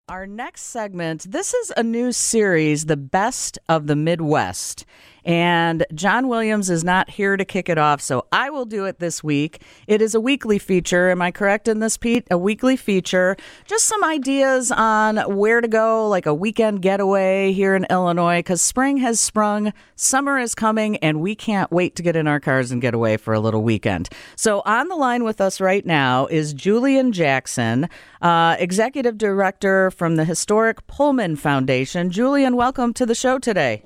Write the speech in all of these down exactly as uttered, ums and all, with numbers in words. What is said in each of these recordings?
Our next segment, this is a new series, The Best of the Midwest. And John Williams is not here to kick it off, so I will do it this week. It is a weekly feature. Am I correct in this, Pete? A weekly feature. Just some ideas on where to go, like a weekend getaway here in Illinois, because spring has sprung, summer is coming, and we can't wait to get in our cars and get away for a little weekend. So on the line with us right now is Julian Jackson, uh, Executive Director from the Historic Pullman Foundation. Julian, welcome to the show today.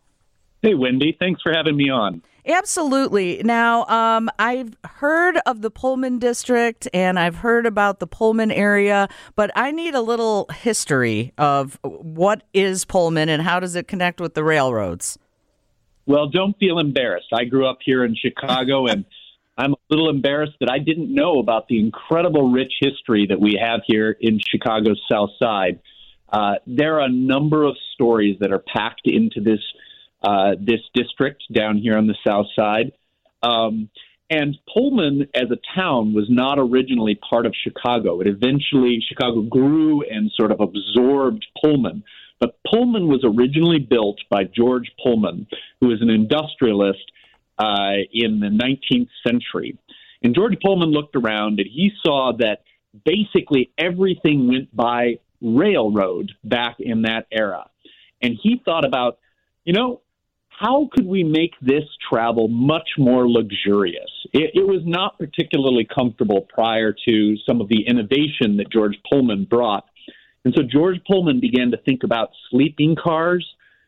Hey, Wendy. Thanks for having me on. Absolutely. Now, um, I've heard of the Pullman District and I've heard about the Pullman area, but I need a little history of what is Pullman and how does it connect with the railroads? Well, don't feel embarrassed. I grew up here in Chicago, and I'm a little embarrassed that I didn't know about the incredible rich history that we have here in Chicago's South Side. Uh, there are a number of stories that are packed into this Uh, this district down here on the South Side. Um, and Pullman as a town was not originally part of Chicago. It eventually, Chicago grew and sort of absorbed Pullman. But Pullman was originally built by George Pullman, who was an industrialist uh, in the nineteenth century. And George Pullman looked around and he saw that basically everything went by railroad back in that era. And he thought about, you know, how could we make this travel much more luxurious? It, it was not particularly comfortable prior to some of the innovation that George Pullman brought. And so George Pullman began to think about sleeping cars,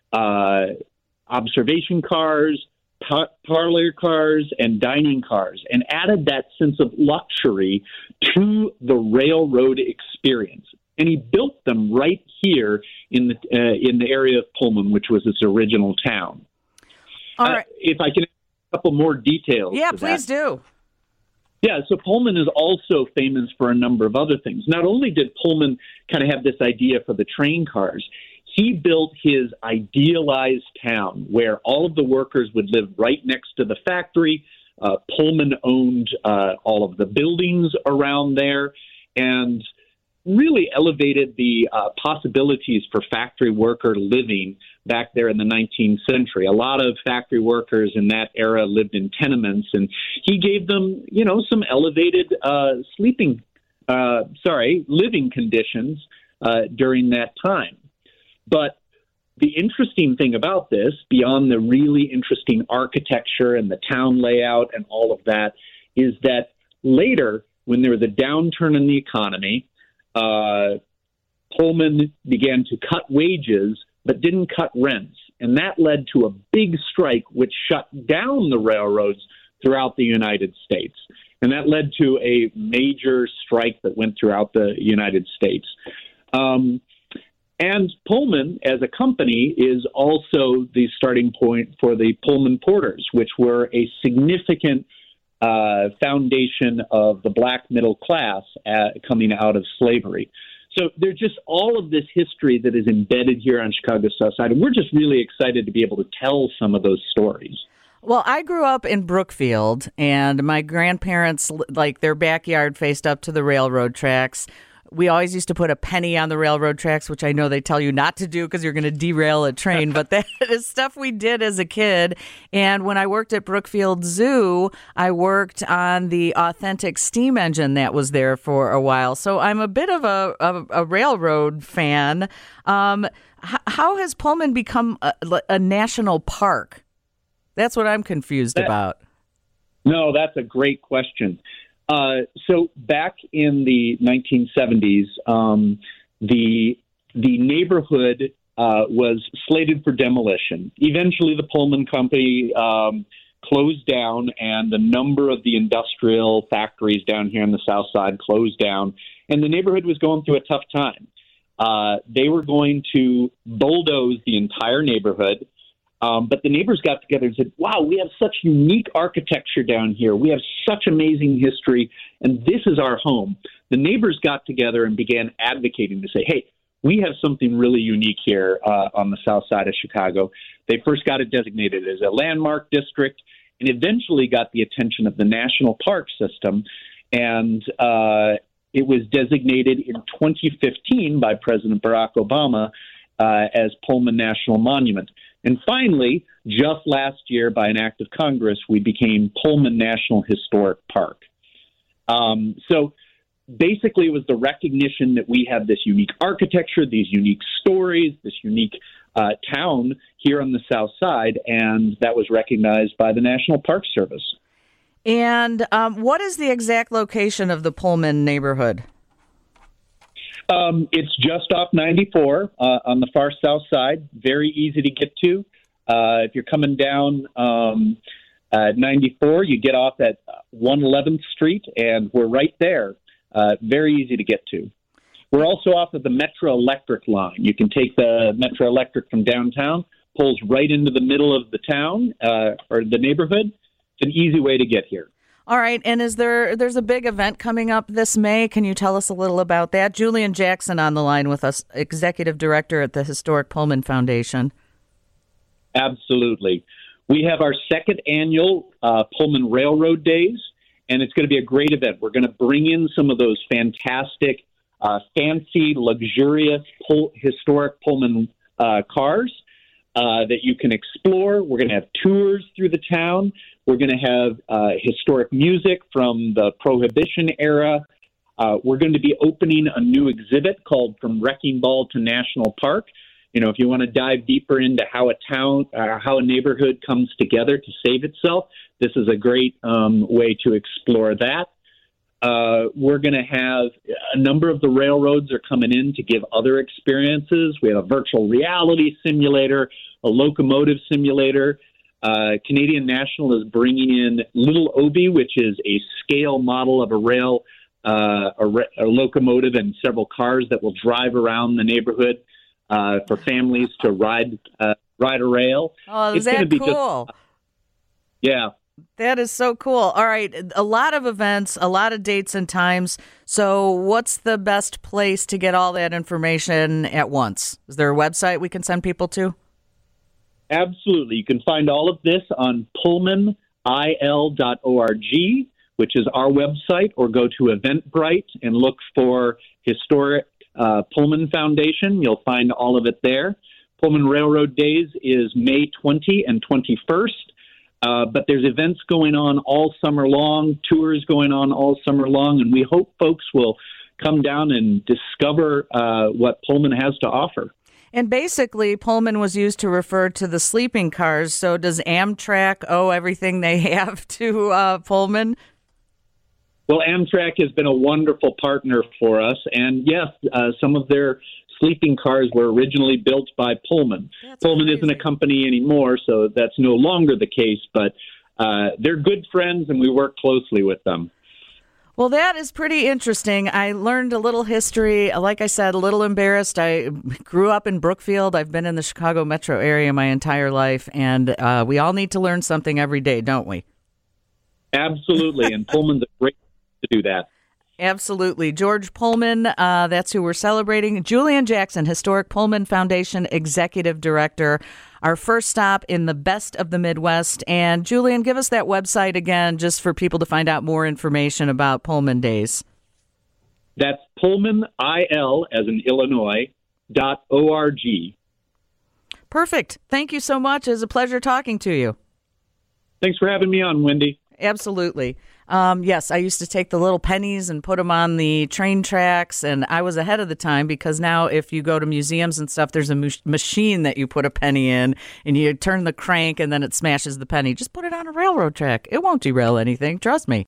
uh, observation cars, par- parlor cars, and dining cars, and added that sense of luxury to the railroad experience. And he built them right here in the uh, in the area of Pullman, which was its original town. All right. Uh, if I can add a couple more details. Yeah, to please that. do. Yeah, so Pullman is also famous for a number of other things. Not only did Pullman kind of have this idea for the train cars, he built his idealized town where all of the workers would live right next to the factory. Uh, Pullman owned uh, all of the buildings around there and really elevated the uh, possibilities for factory worker living back there in the nineteenth century. A lot of factory workers in that era lived in tenements, and he gave them, you know, some elevated uh, sleeping, uh, sorry, living conditions uh, during that time. But the interesting thing about this, beyond the really interesting architecture and the town layout and all of that, is that later, when there was a downturn in the economy, uh, Pullman began to cut wages but didn't cut rents. And that led to a big strike which shut down the railroads throughout the United States. And that led to a major strike that went throughout the United States. Um, and Pullman, as a company, is also the starting point for the Pullman Porters, which were a significant uh, foundation of the black middle class uh, coming out of slavery. So there's just all of this history that is embedded here on Chicago's South Side, and we're just really excited to be able to tell some of those stories. Well, I grew up in Brookfield, and my grandparents, like, their backyard faced up to the railroad tracks. We always used to put a penny on the railroad tracks, which I know they tell you not to do because you're going to derail a train. But that is stuff we did as a kid. And when I worked at Brookfield Zoo, I worked on the authentic steam engine that was there for a while. So I'm a bit of a, a, a railroad fan. Um, h- how has Pullman become a, a national park? That's what I'm confused that, about. No, that's a great question. Uh, so back in the nineteen seventies, um, the the neighborhood uh, was slated for demolition. Eventually, the Pullman Company um, closed down, and a number of the industrial factories down here on the South Side closed down, and the neighborhood was going through a tough time. Uh, they were going to bulldoze the entire neighborhood. Um, but the neighbors got together and said, wow, we have such unique architecture down here. We have such amazing history, and this is our home. The neighbors got together and began advocating to say, hey, we have something really unique here uh, on the south side of Chicago. They first got it designated as a landmark district and eventually got the attention of the National Park System. And uh, it was designated in twenty fifteen by President Barack Obama uh, as Pullman National Monument. And finally, just last year, by an act of Congress, we became Pullman National Historic Park. Um, so basically, it was the recognition that we have this unique architecture, these unique stories, this unique uh, town here on the South Side, and that was recognized by the National Park Service. And um, what is the exact location of the Pullman neighborhood? Um, it's just off ninety-four uh, on the far south side. Very easy to get to. Uh, if you're coming down um, uh, ninety-four, you get off at one eleventh Street, and we're right there. Uh, very easy to get to. We're also off of the Metro Electric line. You can take the Metro Electric from downtown, pulls right into the middle of the town uh, or the neighborhood. It's an easy way to get here. All right, and is there there's a big event coming up this May? Can you tell us a little about that? Julian Jackson on the line with us, Executive Director at the Historic Pullman Foundation. Absolutely. We have our second annual uh, Pullman Railroad Days, and it's going to be a great event. We're going to bring in some of those fantastic, uh, fancy, luxurious Pull- historic Pullman uh, cars uh, that you can explore. We're going to have tours through the town. We're going to have uh, historic music from the Prohibition era. Uh, we're going to be opening a new exhibit called From Wrecking Ball to National Park. You know, if you want to dive deeper into how a town, uh, how a neighborhood comes together to save itself, this is a great um, way to explore that. Uh, we're going to have a number of the railroads are coming in to give other experiences. We have a virtual reality simulator, a locomotive simulator. Uh, Canadian National is bringing in Little Obi, which is a scale model of a rail, uh, a, re- a locomotive and several cars that will drive around the neighborhood uh, for families to ride uh, ride a rail. Oh, is it's that be cool? Just, yeah. That is so cool. All right, a lot of events, a lot of dates and times. So what's the best place to get all that information at once? Is there a website we can send people to? Absolutely. You can find all of this on pullman I L dot org, which is our website, or go to Eventbrite and look for Historic uh, Pullman Foundation. You'll find all of it there. Pullman Railroad Days is May twentieth and twenty-first, uh, but there's events going on all summer long, tours going on all summer long, and we hope folks will come down and discover uh, what Pullman has to offer. And basically, Pullman was used to refer to the sleeping cars. So does Amtrak owe everything they have to uh, Pullman? Well, Amtrak has been a wonderful partner for us. And yes, uh, some of their sleeping cars were originally built by Pullman. That's Pullman crazy. Isn't a company anymore, so that's no longer the case. But uh, they're good friends, and we work closely with them. Well, that is pretty interesting. I learned a little history. Like I said, a little embarrassed. I grew up in Brookfield. I've been in the Chicago metro area my entire life, and uh, we all need to learn something every day, don't we? Absolutely, and Pullman's a great to do that. Absolutely. George Pullman, uh, that's who we're celebrating. Julian Jackson, Historic Pullman Foundation Executive Director. Our first stop in the best of the Midwest. And Julian, give us that website again just for people to find out more information about Pullman Days. That's Pullman, I L, as in Illinois, dot O R G. Perfect. Thank you so much. It was a pleasure talking to you. Thanks for having me on, Wendy. Absolutely. Um, yes, I used to take the little pennies and put them on the train tracks, and I was ahead of the time because now if you go to museums and stuff, there's a mu- machine that you put a penny in, and you turn the crank, and then it smashes the penny. Just put it on a railroad track. It won't derail anything. Trust me.